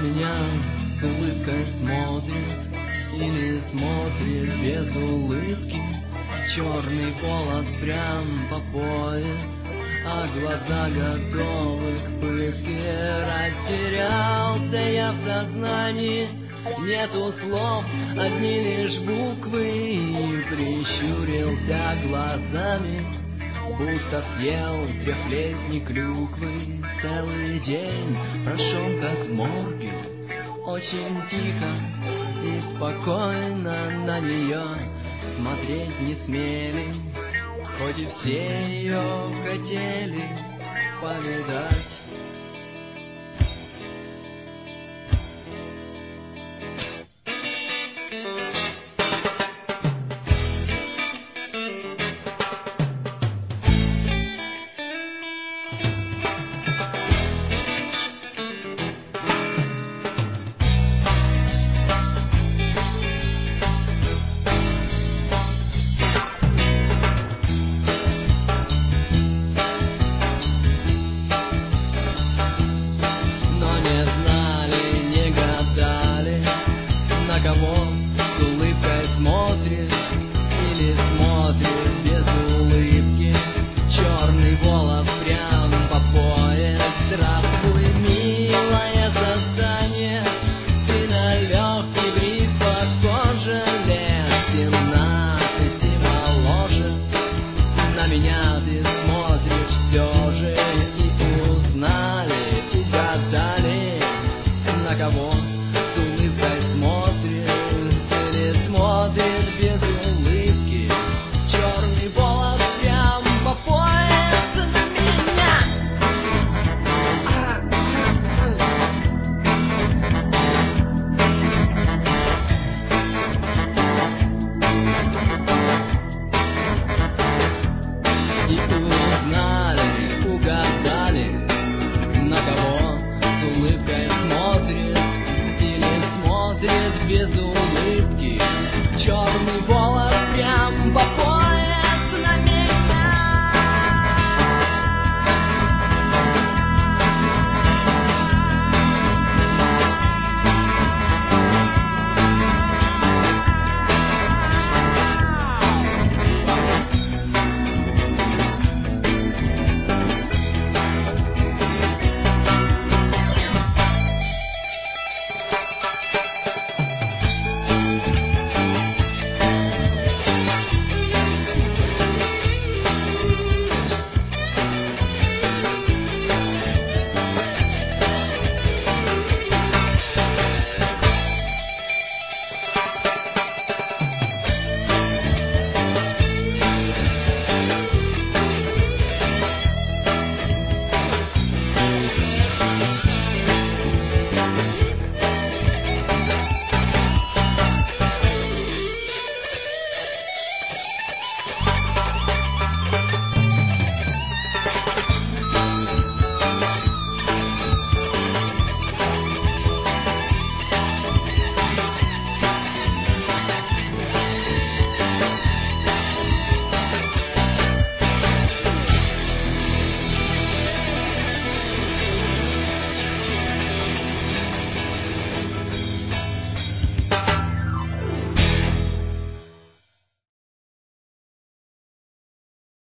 меня с улыбкой смотрит или смотрит без улыбки. Черный волос прям по пояс, а глаза готовы к пытке. Растерялся я в сознании, нету слов, одни лишь буквы. И прищурился глазами, будто съел трехлетней клюквы. Целый день прошел как в морге, очень тихо и спокойно на нее смотреть не смели, хоть и все ее хотели повидать.